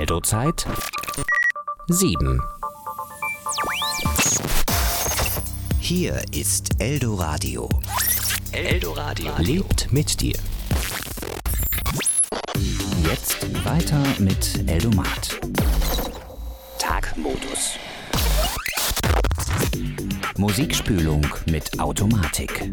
Eldo-Zeit 7. Hier ist Eldoradio. Eldoradio lebt mit dir. Jetzt weiter mit Eldomat. Tagmodus. Musikspülung mit Automatik.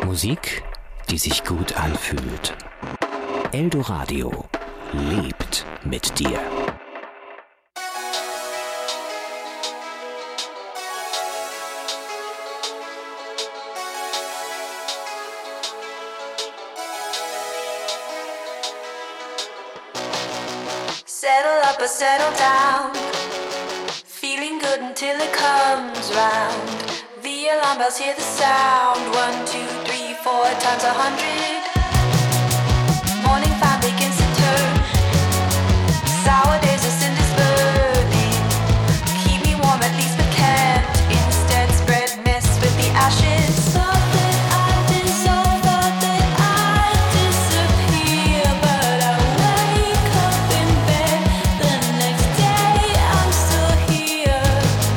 Musik, die sich gut anfühlt. Eldoradio lebt mit dir. Settle up or settle down, feeling good until it comes round. The alarm bells hear the sound, 1, 2, 3, 4 times 100. Morning fire begins to turn, sour days are cinders burning. Keep me warm at least but can't instead spread mess with the ashes. Thought that I'd dissolve, thought that I'd disappear, but I wake up in bed the next day, I'm still here.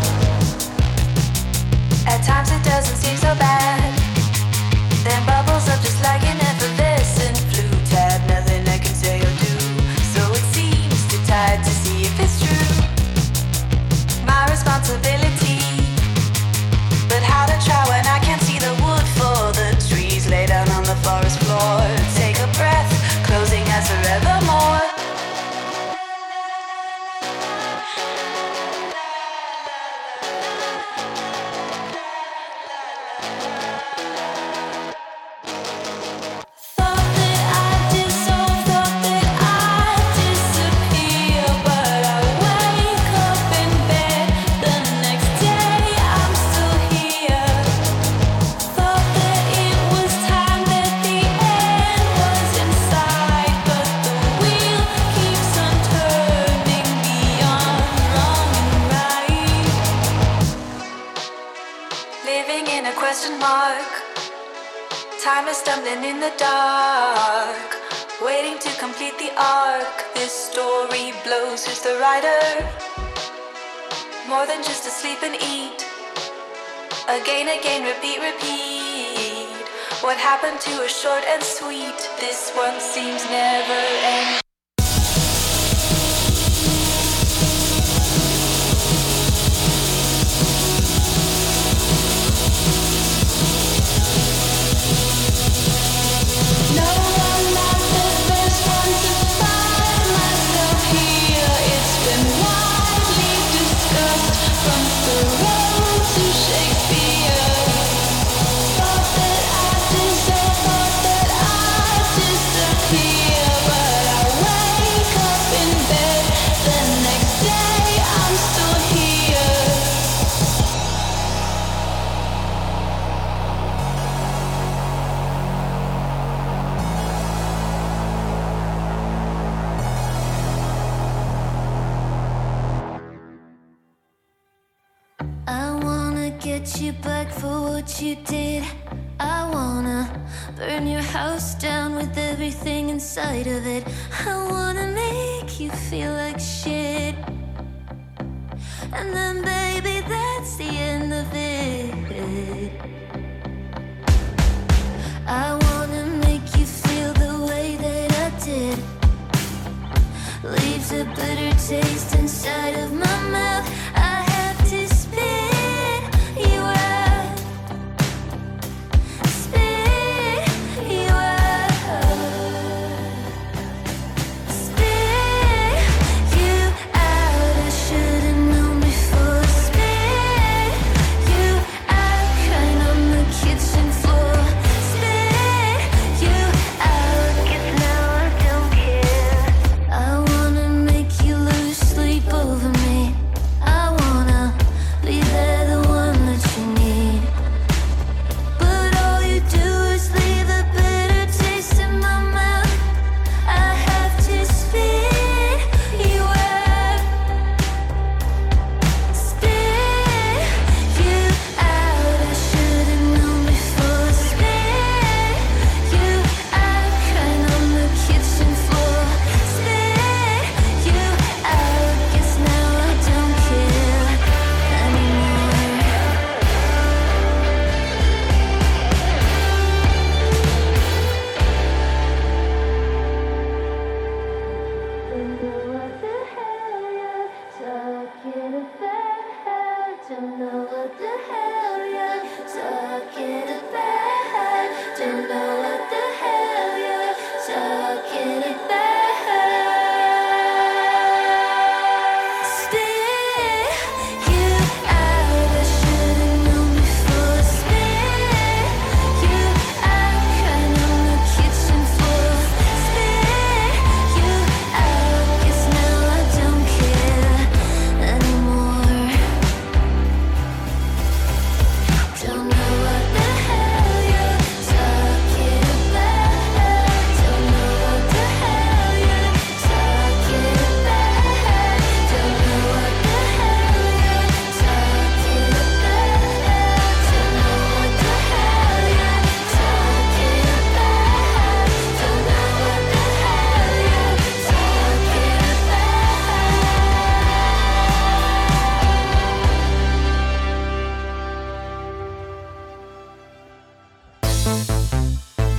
At times it doesn't seem so bad, then bubbles up just like an effervescent flute. Had nothing I can say or do, so it seems too tight to see if it's true. My responsibility, but how to try when I can't see the wood for the trees. Lay down on the forest floor, take a breath, closing eyes forevermore. Thought that I'd dissolve, thought that I'd disappear, but I wake up in bed the next day, I'm still here. Thought that it was time, that the end was in sight, but the wheel keeps on turning beyond wrong and right. Living in a question mark, time is stumbling in the dark, waiting to complete the arc. This story blows, who's the writer? More than just to sleep and eat. Again, again, repeat, repeat. What happened to a short and sweet? This one seems never ending. No, I'm not the first one to find myself here. It's been widely discussed, from Thoreau to Shakespeare. Thought that I'd dissolve, thought that I'd disappear, but I wake up in bed the next day, I'm still here. I wanna get you back for what you did. I wanna burn your house down with everything inside of it. I wanna make you feel like shit, and then baby, that's the end of it. I wanna make you feel the way that I did. Leaves a bitter taste inside of my mouth. I have to spit you out. Spit you out. Spit you out. I should've known before. Spit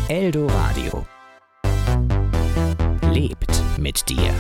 Eldoradio lebt mit dir.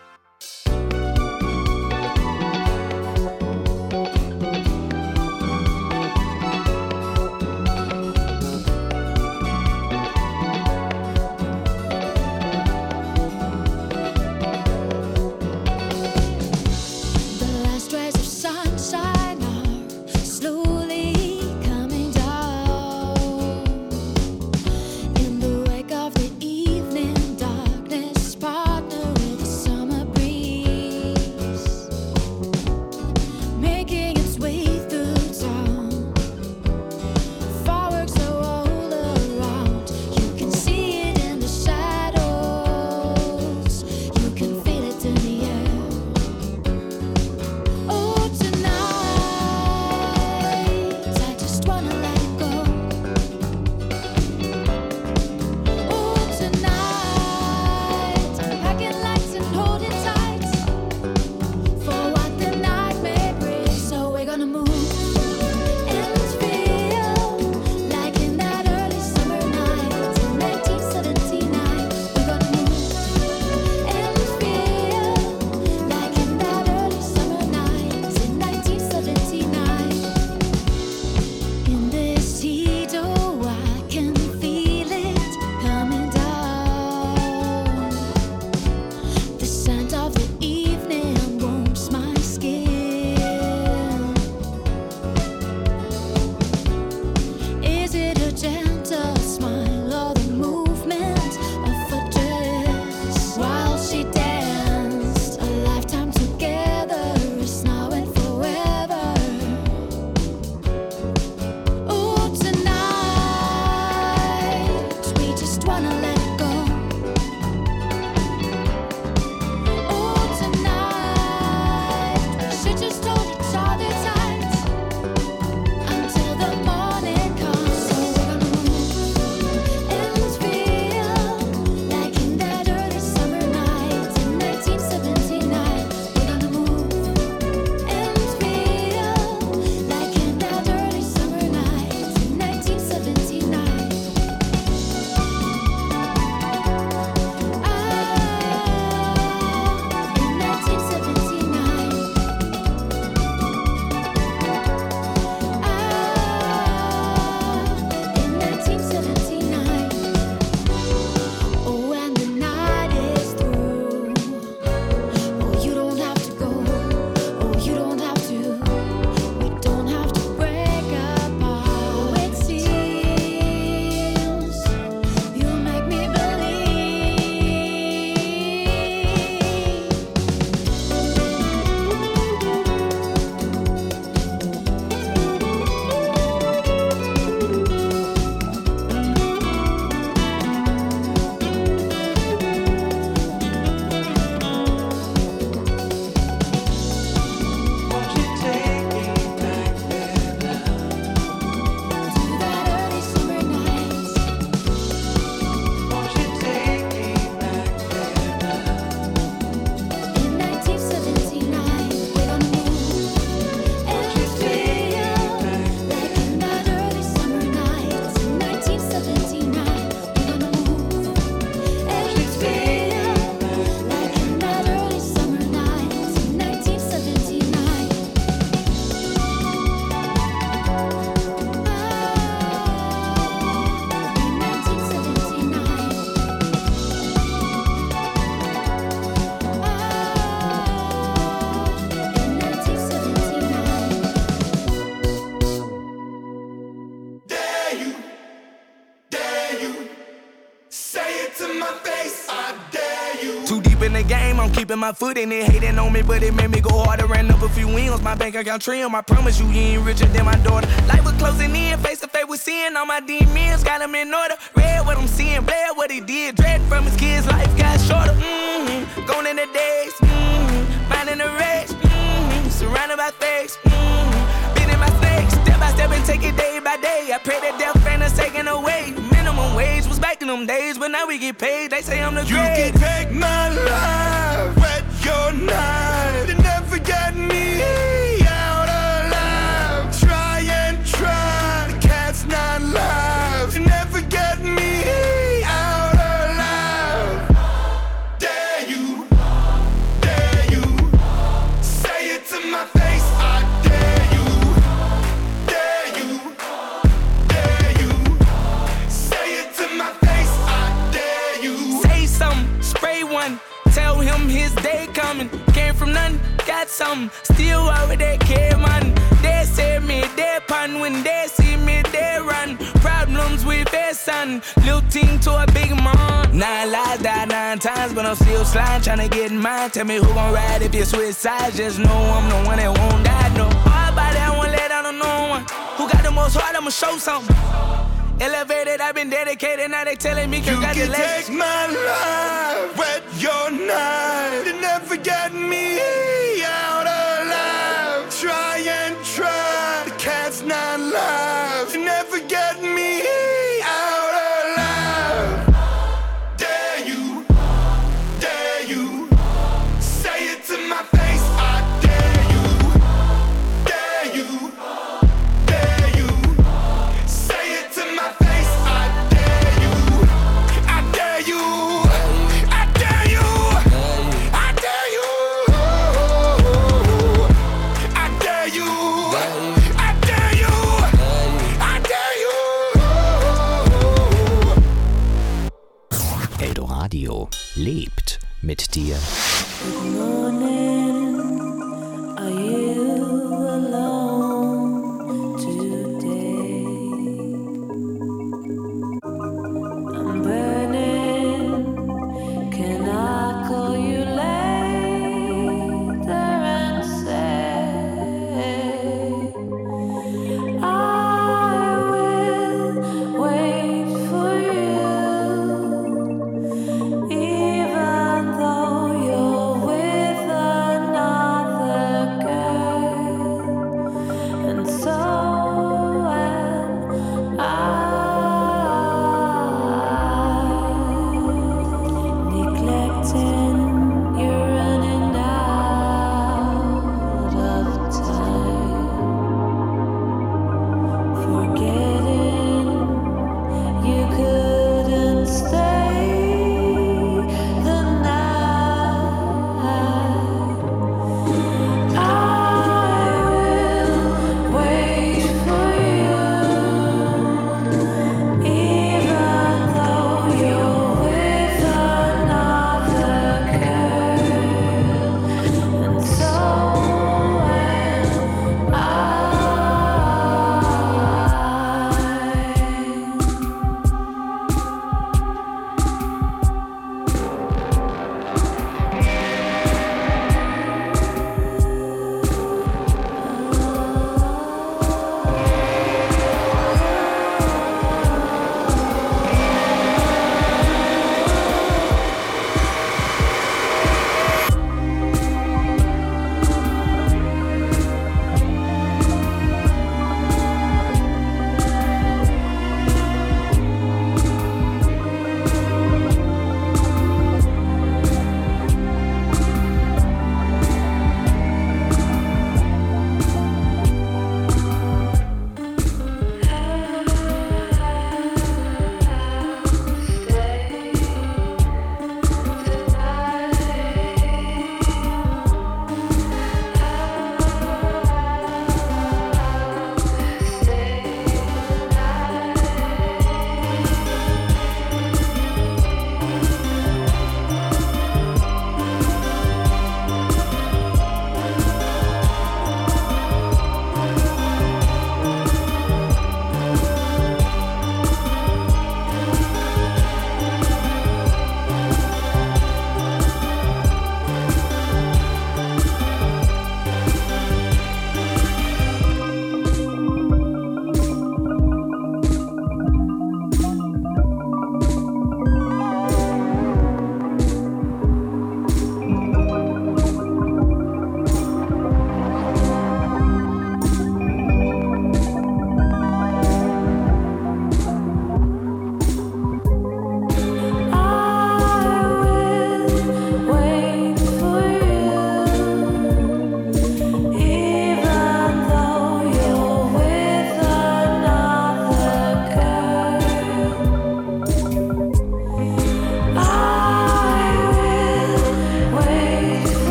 Keeping my foot in it, hating on me, but it made me go harder. Ran up a few wins, my bank account trim. I promise you, ain't richer than my daughter. Life was closing in, face to face with sin. All my demons got them in order. Read what I'm seeing, bled what he did. Dread from his kids, life got shorter. Going in the days, minding the race. Surrounded by fakes, beating my snakes. Step by step and take it day by day. I pray that death ain't us taken away. Minimum wage was back in them days, but now we get paid. They say I'm the great. You can take my life, wet your knife. You never get me out alive. Try and try, the cat's not live. You never get me got some, still worry they care, man. They say me, they pan, when they see me, they run. Problems we face, son, little thing to a big man. 9 lives, died 9 times, but I'm still sliding, tryna get in mine. Tell me who gon' ride if you switch sides, just know I'm the one that won't die, no. All body, I won't let down on no one. Who got the most heart, I'ma show something. Elevated, I've been dedicated, now they telling me congratulations. You can take my life, wet your knife. You never get me out alive. Try and try, the cat's not live. You never get me out alive. Dare you, say it to my face. I dare you, say it to my face. I dare you, I dare you, I dare you, I dare you, I dare you, I dare you, I dare you. Eldoradio lebt mit dir. Good morning, are you alone today? I'm burning, can I call you later and say I will wait for you, even though you're with another girl, and so am neglecting, you're running out of time, forgetting you couldn't stay the night. I will wait for you, even though you're with another girl, and so am I.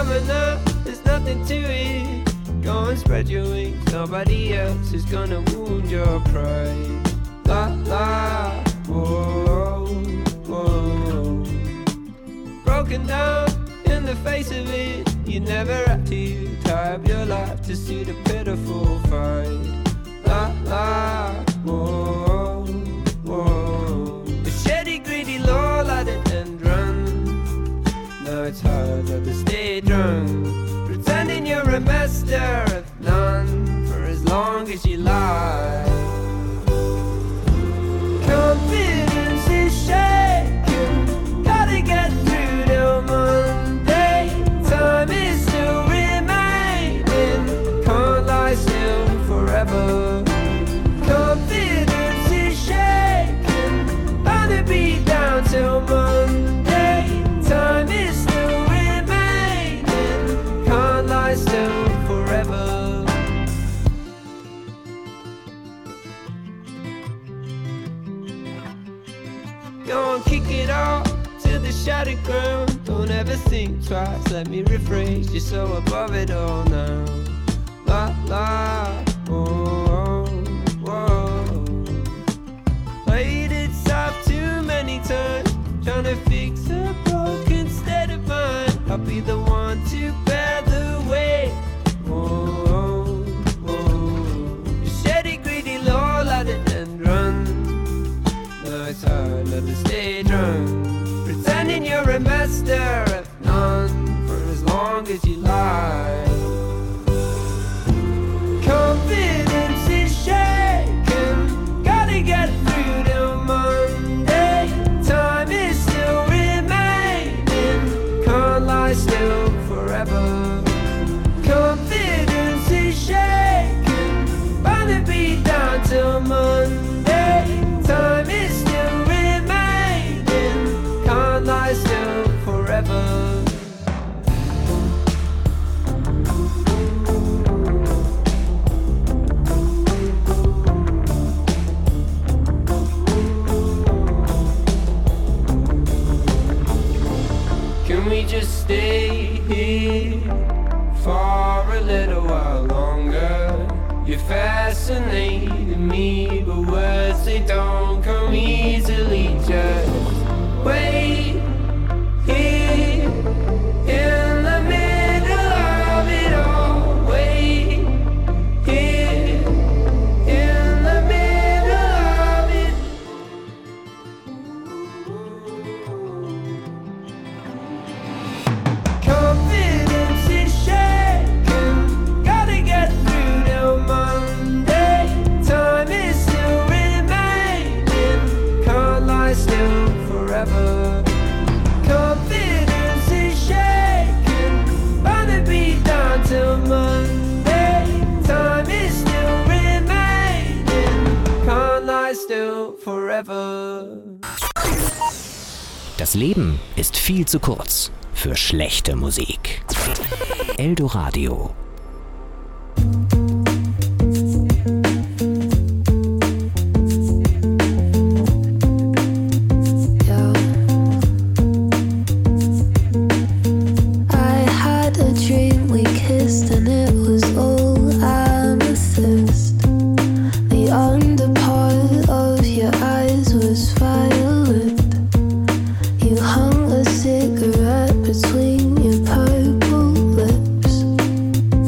phenomena, there's nothing to it. Go and spread your wings, nobody else is gonna wound your pride. La la, whoa, whoa. Broken down in the face of it, you never have to tie up your life to see the pitiful fight. La la, whoa, whoa. The shady, greedy law light it and run. Now it's harder to stay drunk, pretending you're a master of none for as long as you lie. Confidence is shaken, gotta get through till Monday. Time is still remaining, can't lie still forever. Confidence is shaken, bound to be down till Monday. Time is still remaining, can't lie still forever. Go and kick it off to the shattered ground. Don't ever think twice, let me rephrase. You're so above it all now. La la, oh, whoa. Played it soft too many times, trying to fix a broken state of mind. I'll be the one to bear the weight. Whoa, whoa. You shady, greedy law, let it and run. Now it's hard not to stay drunk, pretending you're a master of none for as long as you lie. Confidence is shaken, gotta get through till Monday. Time is still remaining, can't lie still forever. Confidence is shaken, bound to be down till Monday. Time is still remaining, can't lie still forever. Can we just stay here for a little while longer? You're fascinating me, but words they don't come easily. Just wait here in the middle of it all. Wait here in the middle of it. Confidence is shaken, gotta get through till Monday. Time is still remaining, can't lie still forever. Confidence is shaken, bound to be down till Monday. Time is still remaining, can't lie still forever. Das Leben ist viel zu kurz für schlechte Musik. Eldoradio. I had a dream we kissed and it was all amethyst. The underpart of your eyes was violet. You hung a cigarette between your purple lips.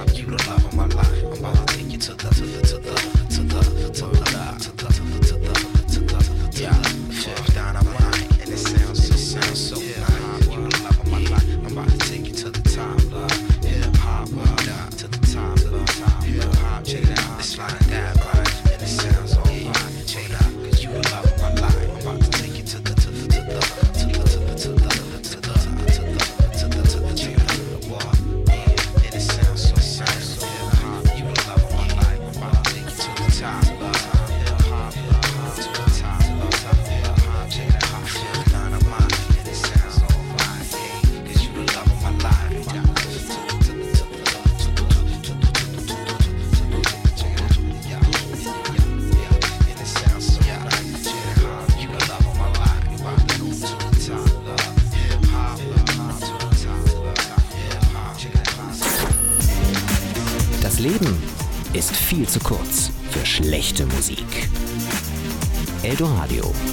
Das Leben ist viel zu kurz für schlechte Musik. Eldoradio.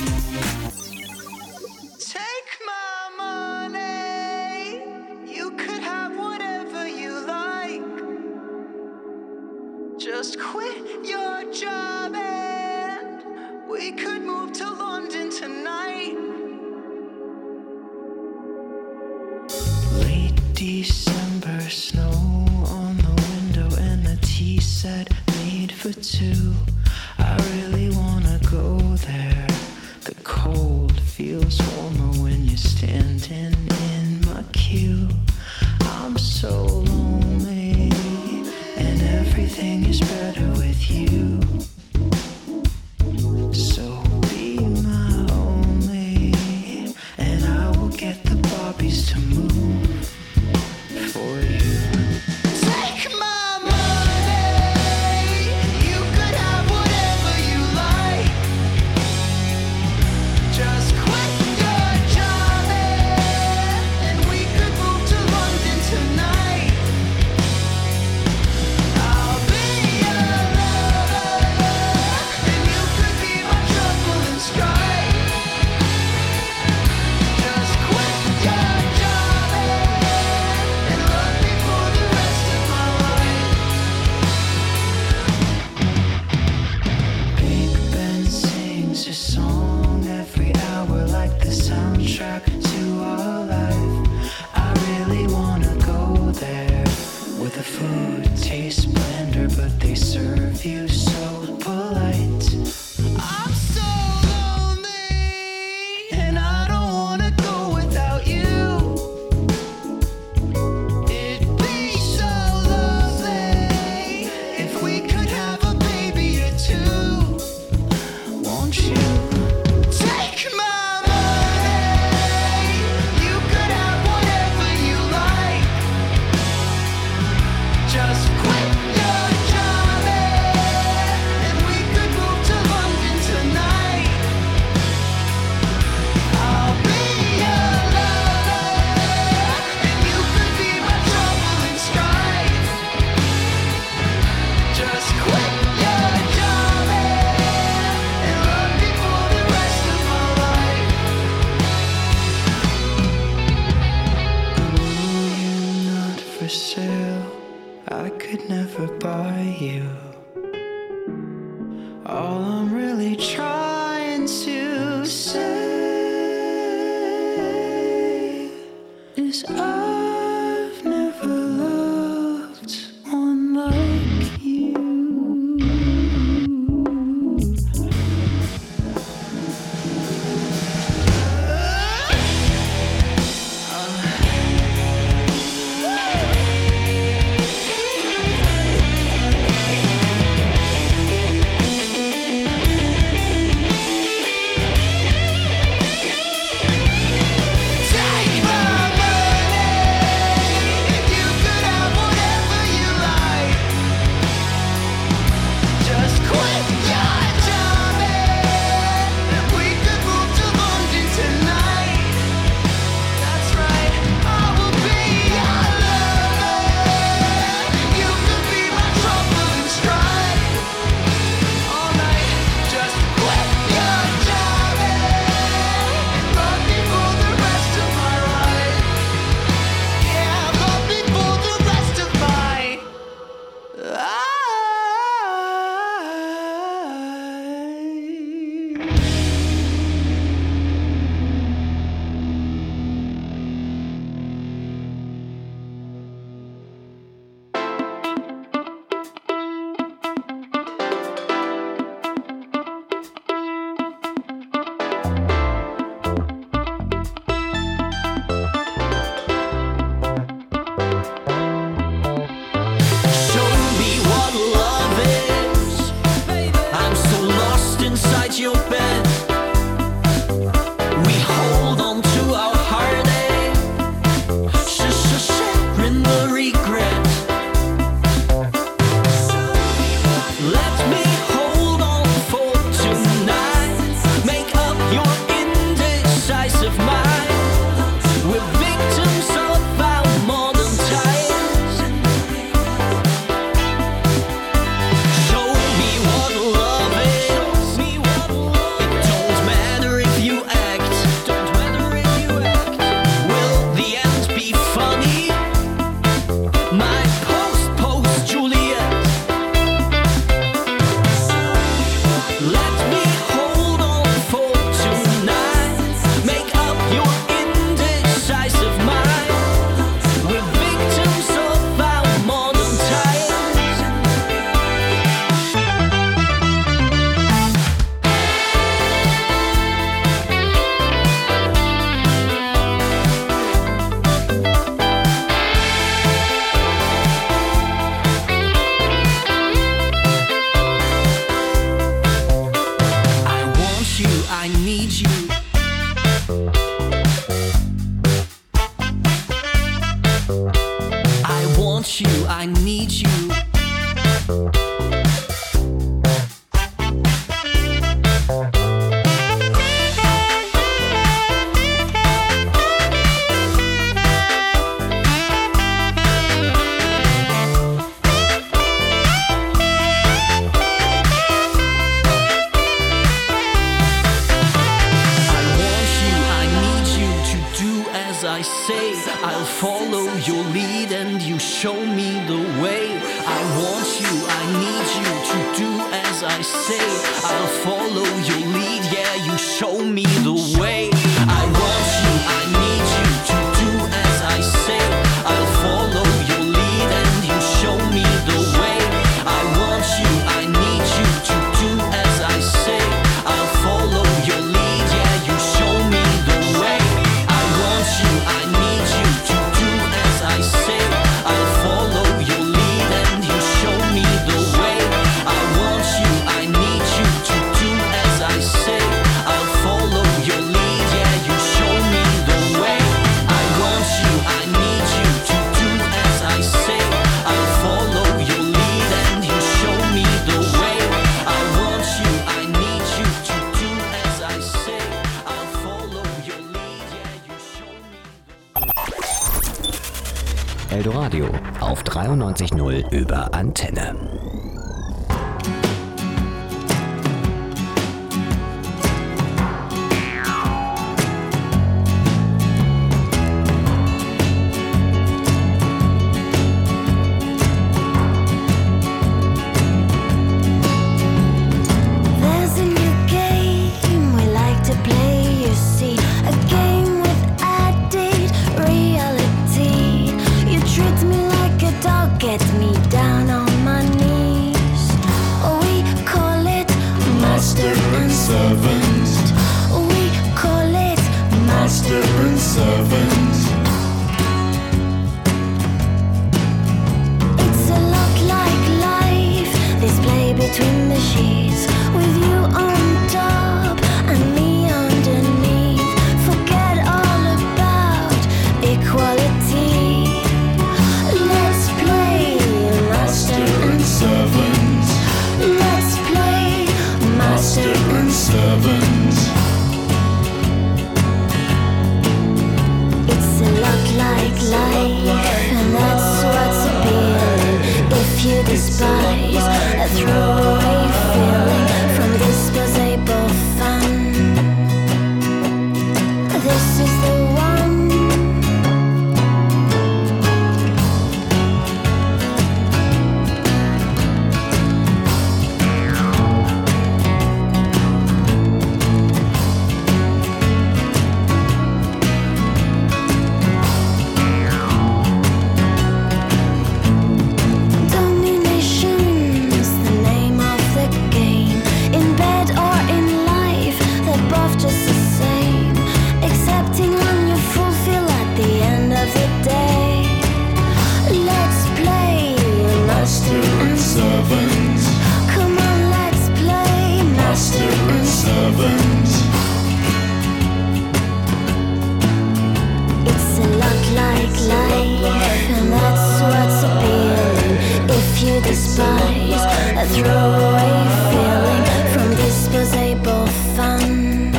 Take my money, you could have whatever you like. Just quit your job and we could move to London tonight. Late December snow on the window and a tea set made for two. I really wanna go there. The cold feels warmer when you're standing in my queue. I'm so lonely and everything is better with you. So be my only and I will get the Barbies to move for you. Take my money, you could have whatever you like. Just quit your job and we could move to London tonight. I'll be your lover and you could be my trouble and strife. Just quit your job and love me for the rest of my life. Big Ben sings a song every hour like the soundtrack to our life. I really wanna go there where the food tastes blender but they serve you so polite. I'm so lonely and I don't wanna go without you. It'd be so lovely if we could have a baby or two. Won't you take my money? You could have whatever you like. Just quit your job and we could move to London tonight. I'll be your lover and you could be my trouble and strife. Just quit your job and love me for the rest of my life. Ooh, you're not for sale. I could never buy you. All I'm really trying to say is I've never loved one like you. Take my money, you could have whatever you like. Just quit your job and we could move to London tonight. That's right, I will be your lover. You could be my trouble and strife. All night, just quit your job and love me for the rest of my life. Yeah, love me for the rest of my life. Show me what love is. I'm so lost inside your bed. We hold on to our heartache, sharing the regret. Show me what I say. I'll follow your lead, yeah, you show me the way. I want you, I need you to do as I say. I'll follow your lead and you show me the way. I want you, I need you to do as I say. I'll follow your lead, yeah, you show me the way. I want you, I need you to do as I say. I'll follow your lead and you show me the way. I want you, I need you to do as I say. I'll follow your lead, yeah, you show me the way. I want you, I need you to do as I say. I'll follow your lead and you show me the way. I want you, I need you to do as I say. I'll follow your lead, yeah, you show me the way. Eldoradio auf 93.0 über Antenne. There's a new game we like to play, you see. A game with added reality. You treat me like a dog, get me down on my knees. We call it master and servant. We call it master and servant. It's a lot like life, this play between the sheets, with you on top and me underneath. Forget all about equality. Let's play master and servant. Let's play master and servant. It's a lot like life, and that's what's appealing. If you despise a throwaway feeling from disposable fun, this is the one. Domination's the name of the game. In bed or in life, they're both just the same. Accepting when you fulfill at the end of the day. Let's play master and servant. Come on, let's play master and servant. It's a lot like life, and that's what's appealing. If you despise a throwaway feeling from disposable fun,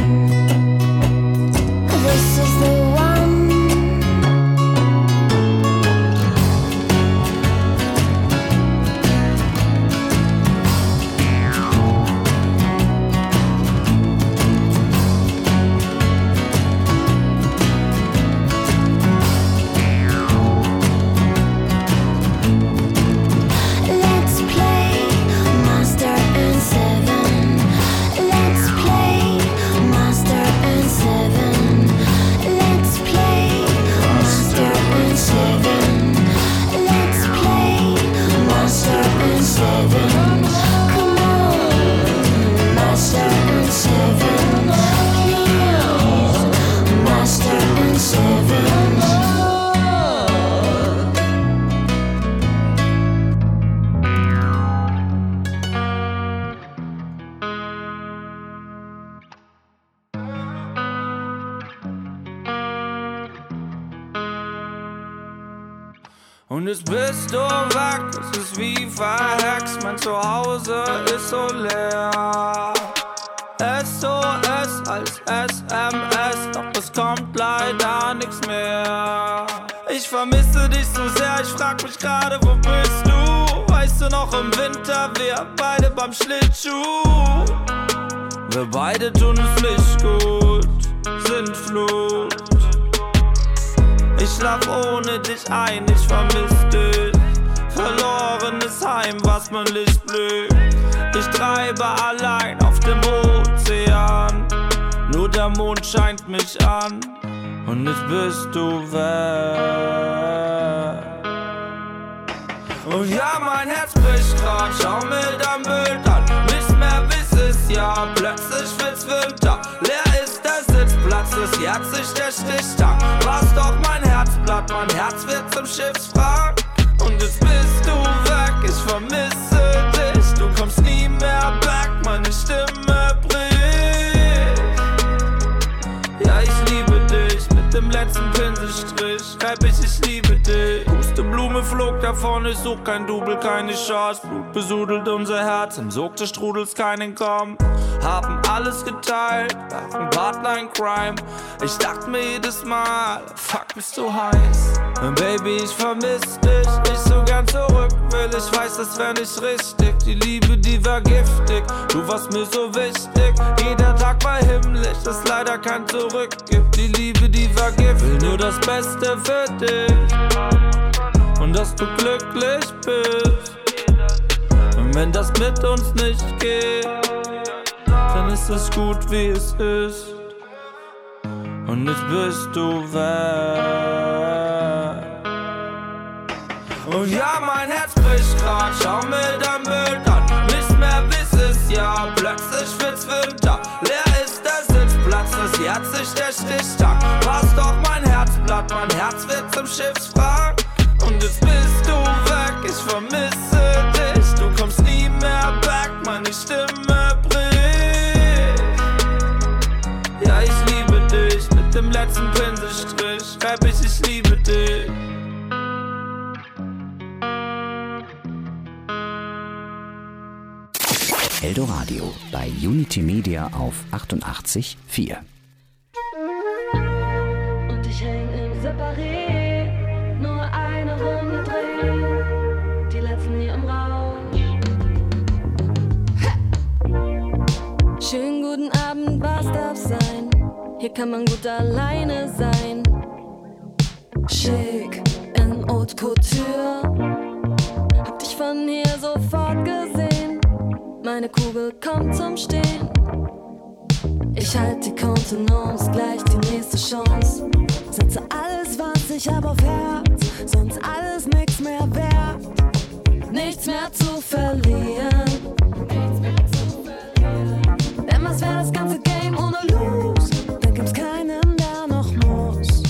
this is the one. Let's play master and servant. Let's play master and servant. Let's play master and servant. Let's play master and servant. Come on, master and servant. Please, master and servant. Und jetzt bist du weg, es ist wie verhext, mein Zuhause ist so leer. SOS als SMS, doch es kommt leider nichts mehr. Ich vermisse dich so sehr, ich frag mich gerade, wo bist du? Weißt du noch im Winter, wir beide beim Schlittschuh. Wir beide tun es nicht gut, sind Flut. Ich schlaf ohne dich ein, ich vermiss dich. Verlorenes Heim, was mein Licht blüht. Ich treibe allein auf dem Ozean. Nur der Mond scheint mich an und jetzt bist du weg. Und ja, mein Herz bricht grad, schau mir dein Bild an. Nicht mehr bis es ja, plötzlich wird's Winter. Leer ist der Sitzplatz, das Herz sich der Stichtag. Warst doch mein Herzblatt, mein Herz wird zum Schiffswrack. Und jetzt bist du weg, ich vermisse dich. Du kommst nie mehr back, meine Stimme bricht. Ja, ich liebe dich, mit dem letzten Pinselstrich schreib ich liebe dich. Pusteblume flog davon, ich such kein Double, keine Chance. Blut besudelt unser Herz, im Sog des Strudels kein Entkommen. Haben alles geteilt, waren Partner in Crime. Ich dachte mir jedes Mal, fuck, bist du heiß. Baby, ich vermiss dich, ich so gern zurück will. Ich weiß, das wär nicht richtig, die Liebe, die war giftig. Du warst mir so wichtig, jeder Tag war himmlisch, das leider kein Zurück gibt. Die Liebe, die war giftig, will nur das Beste für dich und dass du glücklich bist. Und wenn das mit uns nicht geht, dann ist es gut, wie es ist. Und jetzt bist du weg. Und ja, mein Herz bricht grad, schau mir dein Bild an. Nicht mehr bis es ja, plötzlich wird's Winter. Leer ist der Sitzplatz, das Herz sich der Stichtag. Warst doch mein Herzblatt, mein Herz wird zum Schiffswrack. Und jetzt bist du weg, ich vermisse dich. Du kommst nie mehr back, meine Stimme bricht. Ja, ich liebe dich, mit dem letzten Pinselstrich schreib ich liebe dich. Eldoradio bei Unity Media auf 88,4. Und ich häng im Separé, nur eine Runde drehen, die letzten hier im Rausch. Schönen guten Abend, was darf sein? Hier kann man gut alleine sein. Schick in Haute Couture, hab dich von hier sofort gesehen. Meine Kugel kommt zum Stehen. Ich halt die Kontenance, gleich die nächste Chance. Setze alles, was ich hab auf Herz, sonst alles nix mehr wert. Nichts mehr zu verlieren. Denn was wär das ganze Game ohne Lose? Dann gibt's keinen, der noch muss.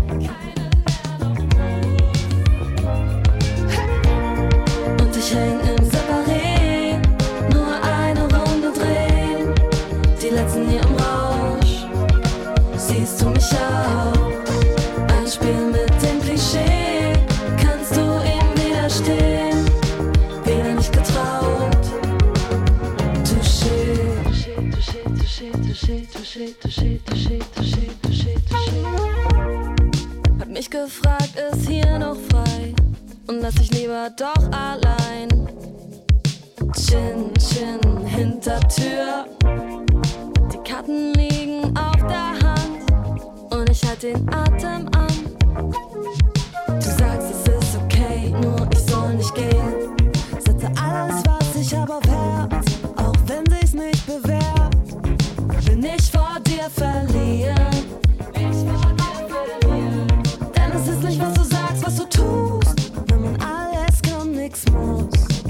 Und ich häng im Separé, nur eine Runde drehen, die letzten hier im Rausch. Siehst du mich auch? Ein Spiel mit dem Klischee, kannst du ihm widerstehen? Wieder nicht getraut. Touché, touché, touché, touché, touché, touché, touché, touché, touché, touché. Hab mich gefragt, ist hier noch frei? Und lass ich lieber doch allein. Chin, Chin, Hintertür. Die Karten liegen auf der Hand und ich halt den Atem an. Du sagst, es ist okay, nur ich soll nicht gehen. Setze alles, was ich hab auf Herz, auch wenn sich's nicht bewährt. Will nicht vor dir verlieren. Denn es ist nicht, was du sagst, was du tust. Wenn man alles kann, nix muss.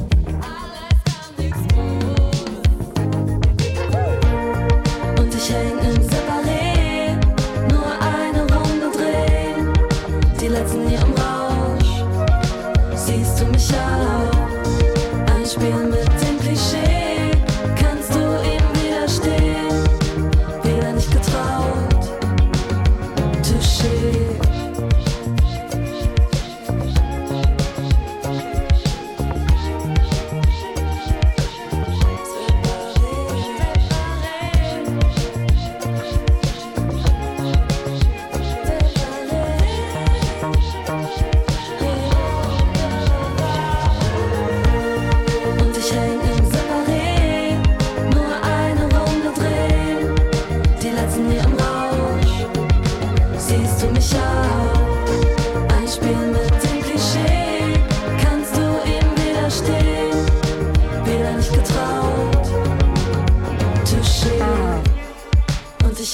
Und ich häng im Separé, nur eine Runde drehen, die letzten hier im Rausch. Siehst du mich auch? Ein Spiel mit dem Klischee, kannst du ihm widerstehen? Wieder nicht getraut. Touché. Und ich häng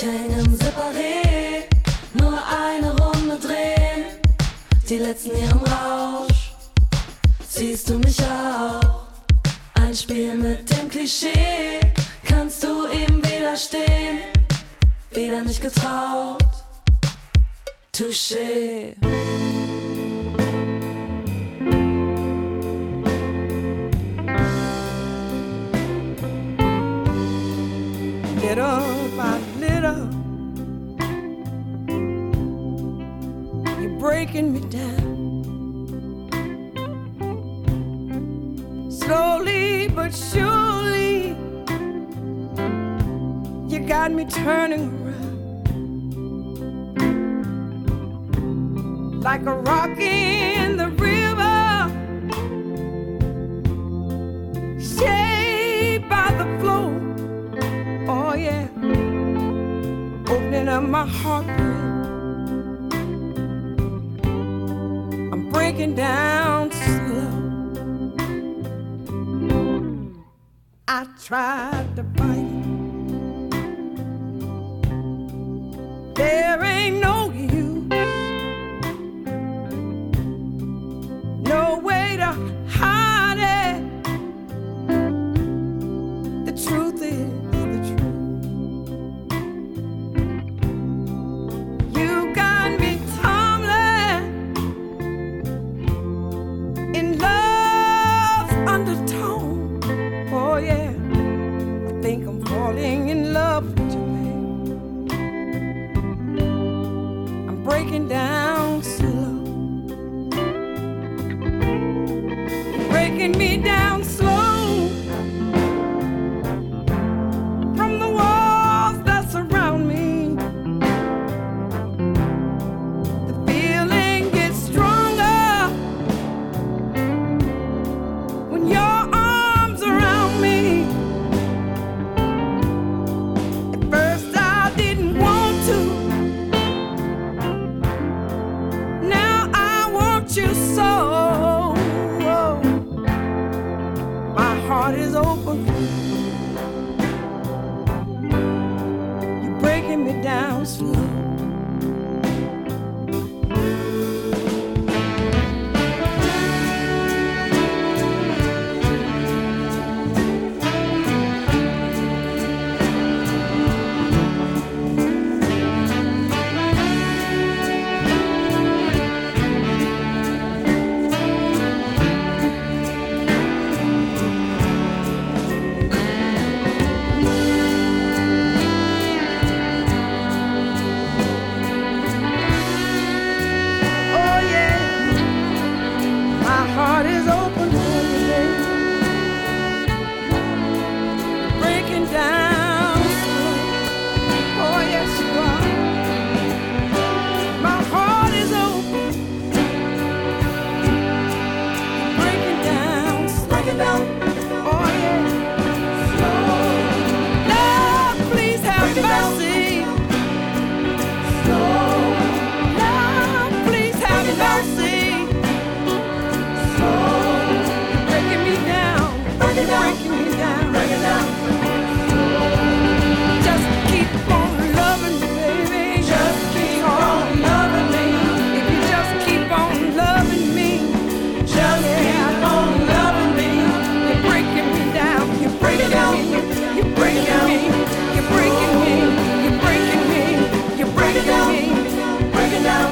Ich häng im Separé, nur eine Runde drehen. Die letzten Jahre im Rausch, siehst du mich auch? Ein Spiel mit dem Klischee, kannst du ihm widerstehen? Wieder nicht getraut, Touché. Little by little, you're breaking me down. Slowly but surely, you got me turning around like a rock in the river, shaped by the flow. Oh yeah, opening up my heart. I'm breaking down slow. I tried to fight it. There ain't no use, no way to hide it. The truth is the truth. You got me tumbling in love's undertone. Oh yeah, I think I'm falling in love with you, babe. I'm breaking down slow, breaking me down slow from the walls that surround me. The feeling gets stronger when your arms around me. At first I didn't want to, now I want you so. My heart is open, you're breaking me down slow. Oh yeah, my heart is open for you, baby. Breaking down slow. Oh yes you are. My heart is open. Breaking down slow. Breaking down. Oh yeah. Slow. Love, please have mercy. Slow. Love, please have mercy. Slow. You're breaking me down. You're breaking me down. Just keep on loving me, baby. Just keep on loving me. If you just keep on loving me, just keep on loving me. You're breaking me down. You're breaking me. You're breaking me. You're breaking me. You're breaking me. You're breaking me. Breaking down.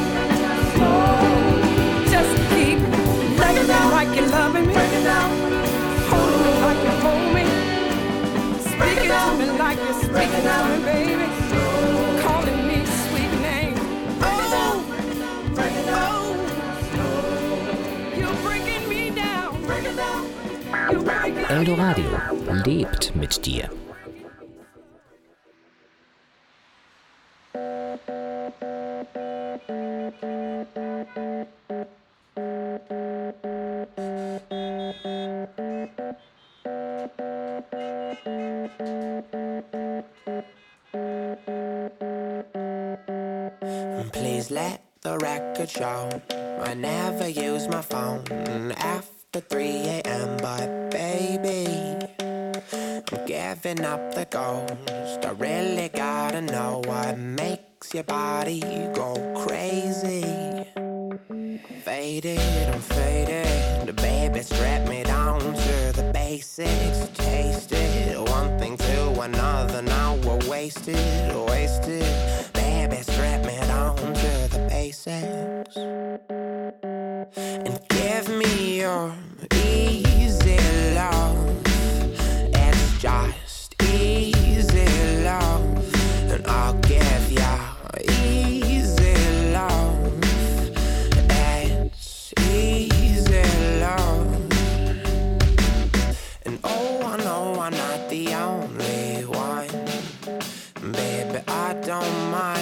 Just keep loving me like you're loving me. Holding me like you hold me. Speaking to me like you're speaking to me, baby. Calling me sweet name. Oh, you're breaking me down. You're breaking me down. Eldoradio lebt mit dir. Please let the record show I never use my phone after 3 a.m. But baby, I'm giving giving up the ghost. I really gotta know what makes your body go crazy. Faded, I'm faded. Baby, strap me down to the basics. Taste it, one thing to another. Now we're wasted. Baby, strap me down to the basics. And give me your easy love. It's just easy love. And I'll give ya easy love. It's easy love. And oh, I know I'm not the only one. Baby, I don't mind.